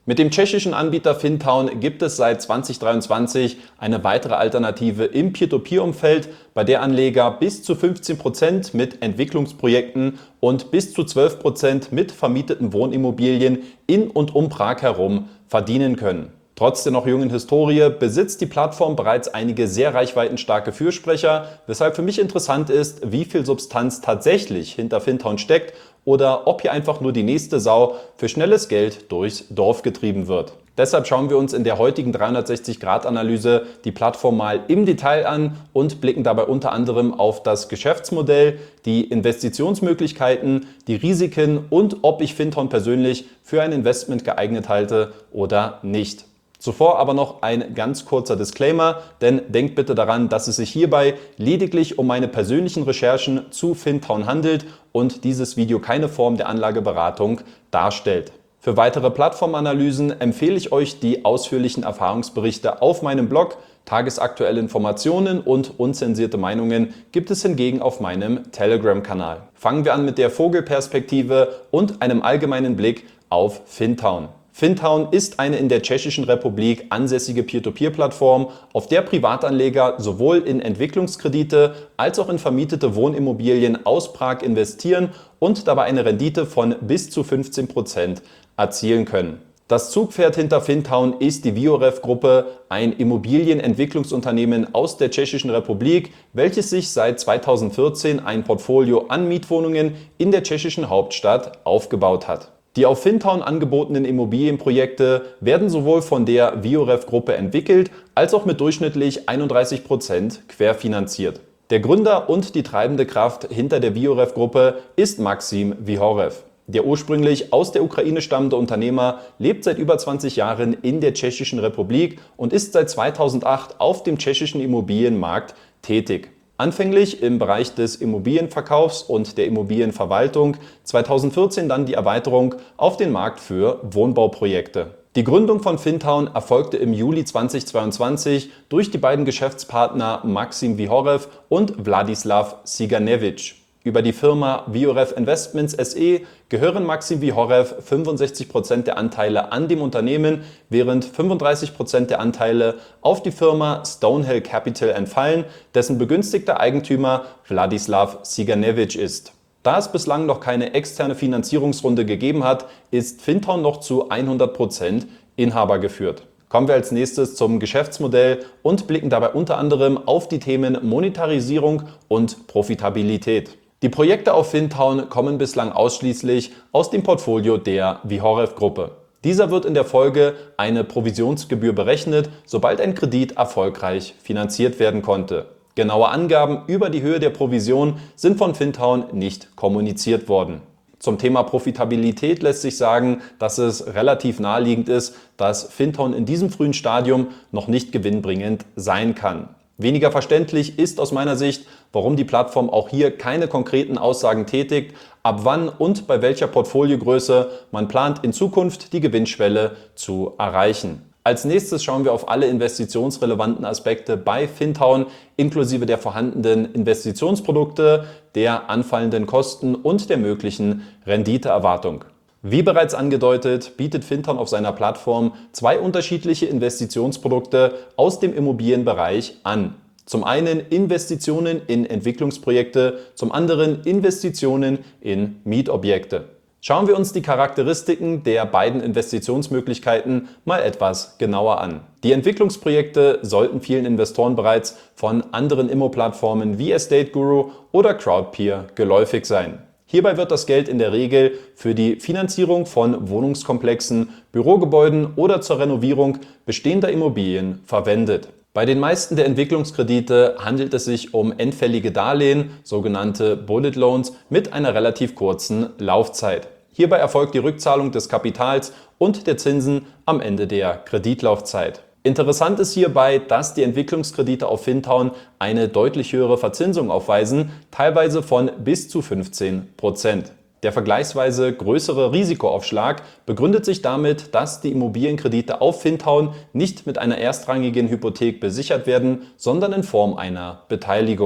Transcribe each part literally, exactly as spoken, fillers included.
Mit dem tschechischen Anbieter Fintown gibt es seit zweitausenddreiundzwanzig eine weitere Alternative im Peer-to-Peer-Umfeld, bei der Anleger bis zu fünfzehn Prozent mit Entwicklungsprojekten und bis zu zwölf Prozent mit vermieteten Wohnimmobilien in und um Prag herum verdienen können. Trotz der noch jungen Historie besitzt die Plattform bereits einige sehr reichweitenstarke Fürsprecher, weshalb für mich interessant ist, wie viel Substanz tatsächlich hinter Fintown steckt oder ob hier einfach nur die nächste Sau für schnelles Geld durchs Dorf getrieben wird. Deshalb schauen wir uns in der heutigen dreihundertsechzig Grad Analyse die Plattform mal im Detail an und blicken dabei unter anderem auf das Geschäftsmodell, die Investitionsmöglichkeiten, die Risiken und ob ich Fintown persönlich für ein Investment geeignet halte oder nicht. Zuvor aber noch ein ganz kurzer Disclaimer, denn denkt bitte daran, dass es sich hierbei lediglich um meine persönlichen Recherchen zu Fintown handelt und dieses Video keine Form der Anlageberatung darstellt. Für weitere Plattformanalysen empfehle ich euch die ausführlichen Erfahrungsberichte auf meinem Blog. Tagesaktuelle Informationen und unzensierte Meinungen gibt es hingegen auf meinem Telegram-Kanal. Fangen wir an mit der Vogelperspektive und einem allgemeinen Blick auf Fintown. Fintown ist eine in der Tschechischen Republik ansässige Peer-to-Peer-Plattform, auf der Privatanleger sowohl in Entwicklungskredite als auch in vermietete Wohnimmobilien aus Prag investieren und dabei eine Rendite von bis zu fünfzehn Prozent erzielen können. Das Zugpferd hinter Fintown ist die Viorev-Gruppe, ein Immobilienentwicklungsunternehmen aus der Tschechischen Republik, welches sich seit zweitausendvierzehn ein Portfolio an Mietwohnungen in der tschechischen Hauptstadt aufgebaut hat. Die auf Fintown angebotenen Immobilienprojekte werden sowohl von der Viorev-Gruppe entwickelt, als auch mit durchschnittlich einunddreißig Prozent querfinanziert. Der Gründer und die treibende Kraft hinter der Viorev-Gruppe ist Maxim Vihorev. Der ursprünglich aus der Ukraine stammende Unternehmer lebt seit über zwanzig Jahren in der Tschechischen Republik und ist seit zweitausendacht auf dem tschechischen Immobilienmarkt tätig. Anfänglich im Bereich des Immobilienverkaufs und der Immobilienverwaltung, zweitausendvierzehn dann die Erweiterung auf den Markt für Wohnbauprojekte. Die Gründung von Fintown erfolgte im Juli zweitausendzweiundzwanzig durch die beiden Geschäftspartner Maxim Vihorev und Wladislav Ciganewitsch. Über die Firma Viorev Investments S E gehören Maxim Vihorev fünfundsechzig Prozent der Anteile an dem Unternehmen, während fünfunddreißig Prozent der Anteile auf die Firma Stonehill Capital entfallen, dessen begünstigter Eigentümer Wladislav Ciganewitsch ist. Da es bislang noch keine externe Finanzierungsrunde gegeben hat, ist Fintown noch zu hundert Prozent Inhaber geführt. Kommen wir als nächstes zum Geschäftsmodell und blicken dabei unter anderem auf die Themen Monetarisierung und Profitabilität. Die Projekte auf Fintown kommen bislang ausschließlich aus dem Portfolio der Vihorev-Gruppe. Dieser wird in der Folge eine Provisionsgebühr berechnet, sobald ein Kredit erfolgreich finanziert werden konnte. Genaue Angaben über die Höhe der Provision sind von Fintown nicht kommuniziert worden. Zum Thema Profitabilität lässt sich sagen, dass es relativ naheliegend ist, dass Fintown in diesem frühen Stadium noch nicht gewinnbringend sein kann. Weniger verständlich ist aus meiner Sicht, warum die Plattform auch hier keine konkreten Aussagen tätigt, ab wann und bei welcher Portfoliogröße man plant, in Zukunft die Gewinnschwelle zu erreichen. Als nächstes schauen wir auf alle investitionsrelevanten Aspekte bei Fintown, inklusive der vorhandenen Investitionsprodukte, der anfallenden Kosten und der möglichen Renditeerwartung. Wie bereits angedeutet, bietet Fintown auf seiner Plattform zwei unterschiedliche Investitionsprodukte aus dem Immobilienbereich an. Zum einen Investitionen in Entwicklungsprojekte, zum anderen Investitionen in Mietobjekte. Schauen wir uns die Charakteristiken der beiden Investitionsmöglichkeiten mal etwas genauer an. Die Entwicklungsprojekte sollten vielen Investoren bereits von anderen Immo-Plattformen wie Estate Guru oder Crowdpeer geläufig sein. Hierbei wird das Geld in der Regel für die Finanzierung von Wohnungskomplexen, Bürogebäuden oder zur Renovierung bestehender Immobilien verwendet. Bei den meisten der Entwicklungskredite handelt es sich um endfällige Darlehen, sogenannte Bullet Loans, mit einer relativ kurzen Laufzeit. Hierbei erfolgt die Rückzahlung des Kapitals und der Zinsen am Ende der Kreditlaufzeit. Interessant ist hierbei, dass die Entwicklungskredite auf Fintown eine deutlich höhere Verzinsung aufweisen, teilweise von bis zu fünfzehn Prozent. Der vergleichsweise größere Risikoaufschlag begründet sich damit, dass die Immobilienkredite auf Fintown nicht mit einer erstrangigen Hypothek besichert werden, sondern in Form einer Beteiligung.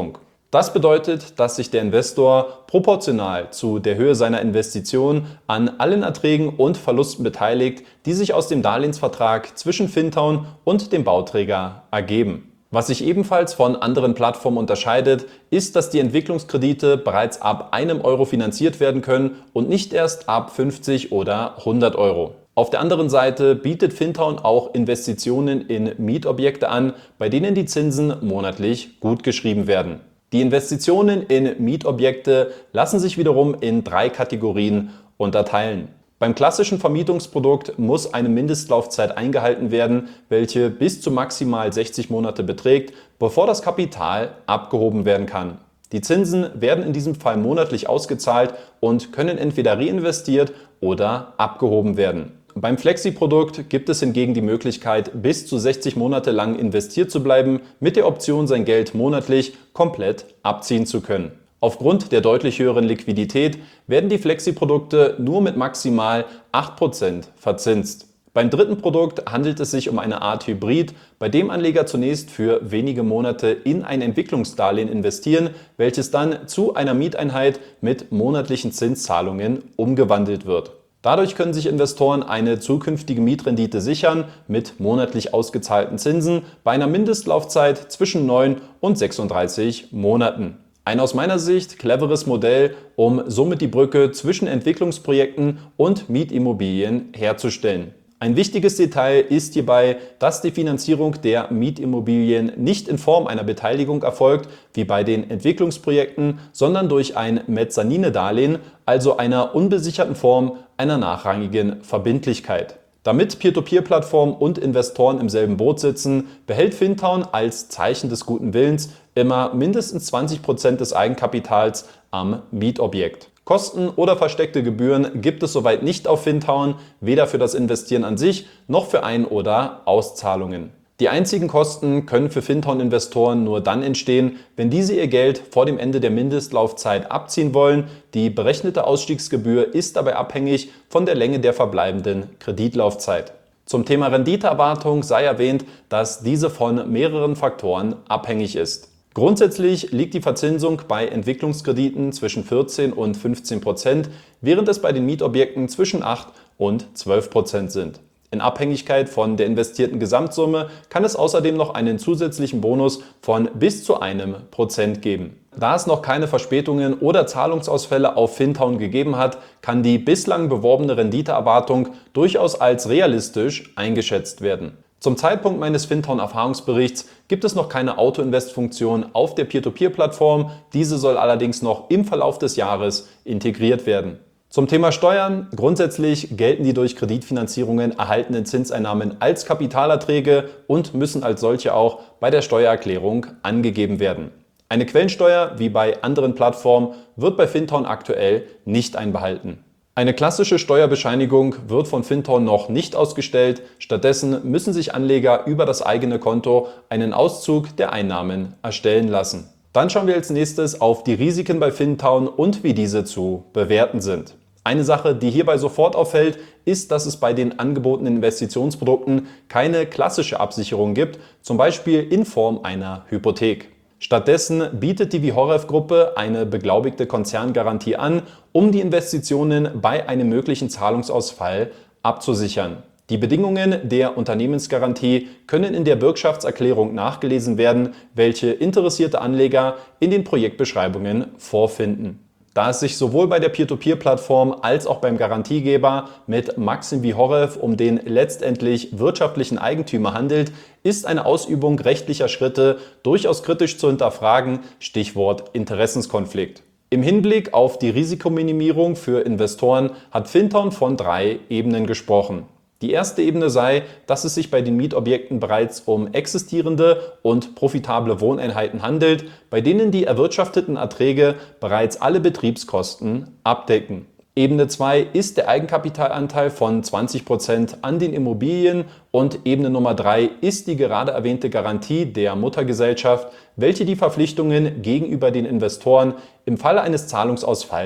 Das bedeutet, dass sich der Investor proportional zu der Höhe seiner Investition an allen Erträgen und Verlusten beteiligt, die sich aus dem Darlehensvertrag zwischen Fintown und dem Bauträger ergeben. Was sich ebenfalls von anderen Plattformen unterscheidet, ist, dass die Entwicklungskredite bereits ab einem Euro finanziert werden können und nicht erst ab fünfzig oder hundert Euro. Auf der anderen Seite bietet Fintown auch Investitionen in Mietobjekte an, bei denen die Zinsen monatlich gutgeschrieben werden. Die Investitionen in Mietobjekte lassen sich wiederum in drei Kategorien unterteilen. Beim klassischen Vermietungsprodukt muss eine Mindestlaufzeit eingehalten werden, welche bis zu maximal sechzig Monate beträgt, bevor das Kapital abgehoben werden kann. Die Zinsen werden in diesem Fall monatlich ausgezahlt und können entweder reinvestiert oder abgehoben werden. Beim Flexi-Produkt gibt es hingegen die Möglichkeit, bis zu sechzig Monate lang investiert zu bleiben, mit der Option, sein Geld monatlich komplett abziehen zu können. Aufgrund der deutlich höheren Liquidität werden die Flexi-Produkte nur mit maximal acht Prozent verzinst. Beim dritten Produkt handelt es sich um eine Art Hybrid, bei dem Anleger zunächst für wenige Monate in ein Entwicklungsdarlehen investieren, welches dann zu einer Mieteinheit mit monatlichen Zinszahlungen umgewandelt wird. Dadurch können sich Investoren eine zukünftige Mietrendite sichern mit monatlich ausgezahlten Zinsen bei einer Mindestlaufzeit zwischen neun und sechsunddreißig Monaten. Ein aus meiner Sicht cleveres Modell, um somit die Brücke zwischen Entwicklungsprojekten und Mietimmobilien herzustellen. Ein wichtiges Detail ist hierbei, dass die Finanzierung der Mietimmobilien nicht in Form einer Beteiligung erfolgt, wie bei den Entwicklungsprojekten, sondern durch ein Mezzanindarlehen, also einer unbesicherten Form einer nachrangigen Verbindlichkeit. Damit Peer-to-Peer-Plattformen und Investoren im selben Boot sitzen, behält Fintown als Zeichen des guten Willens immer mindestens zwanzig Prozent des Eigenkapitals am Mietobjekt. Kosten oder versteckte Gebühren gibt es soweit nicht auf Fintown, weder für das Investieren an sich noch für Ein- oder Auszahlungen. Die einzigen Kosten können für Fintown-Investoren nur dann entstehen, wenn diese ihr Geld vor dem Ende der Mindestlaufzeit abziehen wollen. Die berechnete Ausstiegsgebühr ist dabei abhängig von der Länge der verbleibenden Kreditlaufzeit. Zum Thema Renditeerwartung sei erwähnt, dass diese von mehreren Faktoren abhängig ist. Grundsätzlich liegt die Verzinsung bei Entwicklungskrediten zwischen vierzehn und fünfzehn Prozent, während es bei den Mietobjekten zwischen acht und zwölf Prozent sind. In Abhängigkeit von der investierten Gesamtsumme kann es außerdem noch einen zusätzlichen Bonus von bis zu einem Prozent geben. Da es noch keine Verspätungen oder Zahlungsausfälle auf Fintown gegeben hat, kann die bislang beworbene Renditeerwartung durchaus als realistisch eingeschätzt werden. Zum Zeitpunkt meines Fintown-Erfahrungsberichts gibt es noch keine Auto-Invest-Funktion auf der Peer-to-Peer-Plattform, diese soll allerdings noch im Verlauf des Jahres integriert werden. Zum Thema Steuern. Grundsätzlich gelten die durch Kreditfinanzierungen erhaltenen Zinseinnahmen als Kapitalerträge und müssen als solche auch bei der Steuererklärung angegeben werden. Eine Quellensteuer, wie bei anderen Plattformen, wird bei Fintown aktuell nicht einbehalten. Eine klassische Steuerbescheinigung wird von Fintown noch nicht ausgestellt, stattdessen müssen sich Anleger über das eigene Konto einen Auszug der Einnahmen erstellen lassen. Dann schauen wir als nächstes auf die Risiken bei Fintown und wie diese zu bewerten sind. Eine Sache, die hierbei sofort auffällt, ist, dass es bei den angebotenen Investitionsprodukten keine klassische Absicherung gibt, zum Beispiel in Form einer Hypothek. Stattdessen bietet die Wihorev-Gruppe eine beglaubigte Konzerngarantie an, um die Investitionen bei einem möglichen Zahlungsausfall abzusichern. Die Bedingungen der Unternehmensgarantie können in der Bürgschaftserklärung nachgelesen werden, welche interessierte Anleger in den Projektbeschreibungen vorfinden. Da es sich sowohl bei der Peer-to-Peer-Plattform als auch beim Garantiegeber mit Maxim Wihorev um den letztendlich wirtschaftlichen Eigentümer handelt, ist eine Ausübung rechtlicher Schritte durchaus kritisch zu hinterfragen, Stichwort Interessenskonflikt. Im Hinblick auf die Risikominimierung für Investoren hat Fintown von drei Ebenen gesprochen. Die erste Ebene sei, dass es sich bei den Mietobjekten bereits um existierende und profitable Wohneinheiten handelt, bei denen die erwirtschafteten Erträge bereits alle Betriebskosten abdecken. Ebene zwei ist der Eigenkapitalanteil von zwanzig Prozent an den Immobilien und Ebene Nummer drei ist die gerade erwähnte Garantie der Muttergesellschaft, welche die Verpflichtungen gegenüber den Investoren im Falle eines Zahlungsausfalls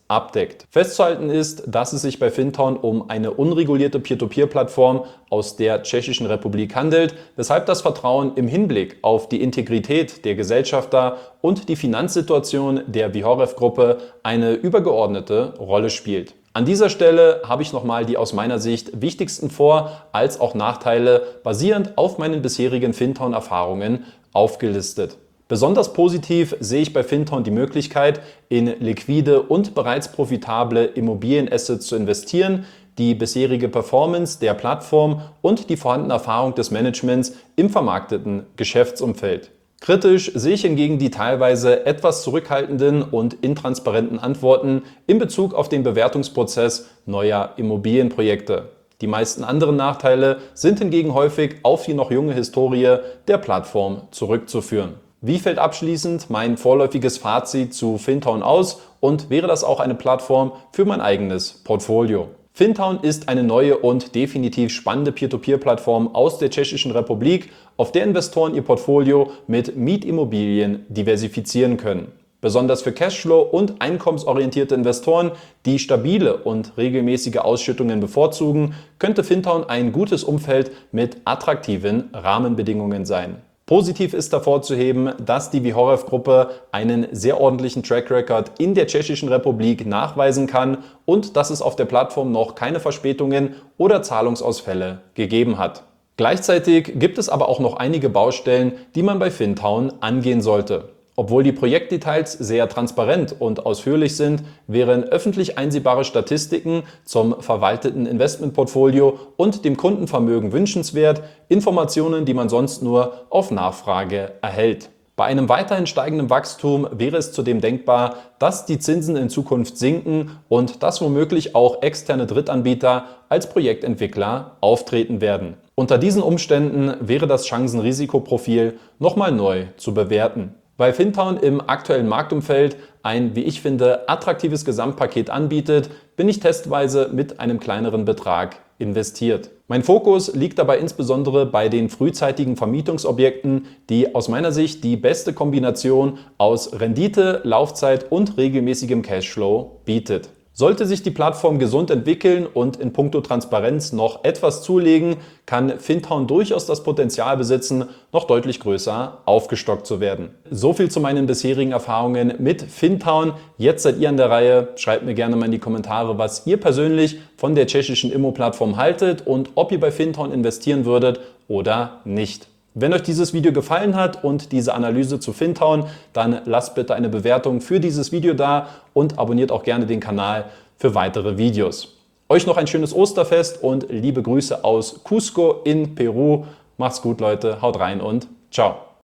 abdeckt. Festzuhalten ist, dass es sich bei Fintown um eine unregulierte Peer-to-Peer-Plattform aus der Tschechischen Republik handelt, weshalb das Vertrauen im Hinblick auf die Integrität der Gesellschafter und die Finanzsituation der Wihorew-Gruppe eine übergeordnete Rolle spielt. An dieser Stelle habe ich nochmal die aus meiner Sicht wichtigsten Vor- als auch Nachteile basierend auf meinen bisherigen Fintown-Erfahrungen aufgelistet. Besonders positiv sehe ich bei Fintown die Möglichkeit, in liquide und bereits profitable Immobilienassets zu investieren, die bisherige Performance der Plattform und die vorhandene Erfahrung des Managements im vermarkteten Geschäftsumfeld. Kritisch sehe ich hingegen die teilweise etwas zurückhaltenden und intransparenten Antworten in Bezug auf den Bewertungsprozess neuer Immobilienprojekte. Die meisten anderen Nachteile sind hingegen häufig auf die noch junge Historie der Plattform zurückzuführen. Wie fällt abschließend mein vorläufiges Fazit zu Fintown aus und wäre das auch eine Plattform für mein eigenes Portfolio? Fintown ist eine neue und definitiv spannende Peer-to-Peer-Plattform aus der Tschechischen Republik, auf der Investoren ihr Portfolio mit Mietimmobilien diversifizieren können. Besonders für Cashflow- und einkommensorientierte Investoren, die stabile und regelmäßige Ausschüttungen bevorzugen, könnte Fintown ein gutes Umfeld mit attraktiven Rahmenbedingungen sein. Positiv ist hervorzuheben, dass die Wihorew-Gruppe einen sehr ordentlichen Track Record in der Tschechischen Republik nachweisen kann und dass es auf der Plattform noch keine Verspätungen oder Zahlungsausfälle gegeben hat. Gleichzeitig gibt es aber auch noch einige Baustellen, die man bei Fintown angehen sollte. Obwohl die Projektdetails sehr transparent und ausführlich sind, wären öffentlich einsehbare Statistiken zum verwalteten Investmentportfolio und dem Kundenvermögen wünschenswert, Informationen, die man sonst nur auf Nachfrage erhält. Bei einem weiterhin steigenden Wachstum wäre es zudem denkbar, dass die Zinsen in Zukunft sinken und dass womöglich auch externe Drittanbieter als Projektentwickler auftreten werden. Unter diesen Umständen wäre das Chancen-Risikoprofil nochmal neu zu bewerten. Weil Fintown im aktuellen Marktumfeld ein, wie ich finde, attraktives Gesamtpaket anbietet, bin ich testweise mit einem kleineren Betrag investiert. Mein Fokus liegt dabei insbesondere bei den frühzeitigen Vermietungsobjekten, die aus meiner Sicht die beste Kombination aus Rendite, Laufzeit und regelmäßigem Cashflow bietet. Sollte sich die Plattform gesund entwickeln und in puncto Transparenz noch etwas zulegen, kann Fintown durchaus das Potenzial besitzen, noch deutlich größer aufgestockt zu werden. So viel zu meinen bisherigen Erfahrungen mit Fintown. Jetzt seid ihr an der Reihe. Schreibt mir gerne mal in die Kommentare, was ihr persönlich von der tschechischen Immo-Plattform haltet und ob ihr bei Fintown investieren würdet oder nicht. Wenn euch dieses Video gefallen hat und diese Analyse zu Fintown, dann lasst bitte eine Bewertung für dieses Video da und abonniert auch gerne den Kanal für weitere Videos. Euch noch ein schönes Osterfest und liebe Grüße aus Cusco in Peru. Macht's gut, Leute. Haut rein und ciao.